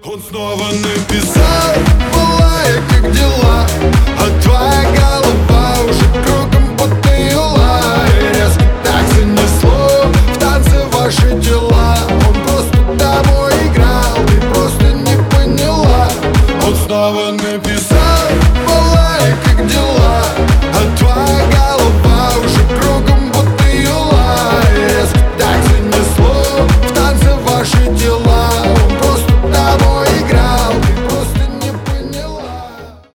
Он снова написал: "Малая, как дела?" А твоя голова уже кругом будто юла. И резко так занесло в танце ваши тела. Он просто домой играл, ты просто не поняла. Он снова написал: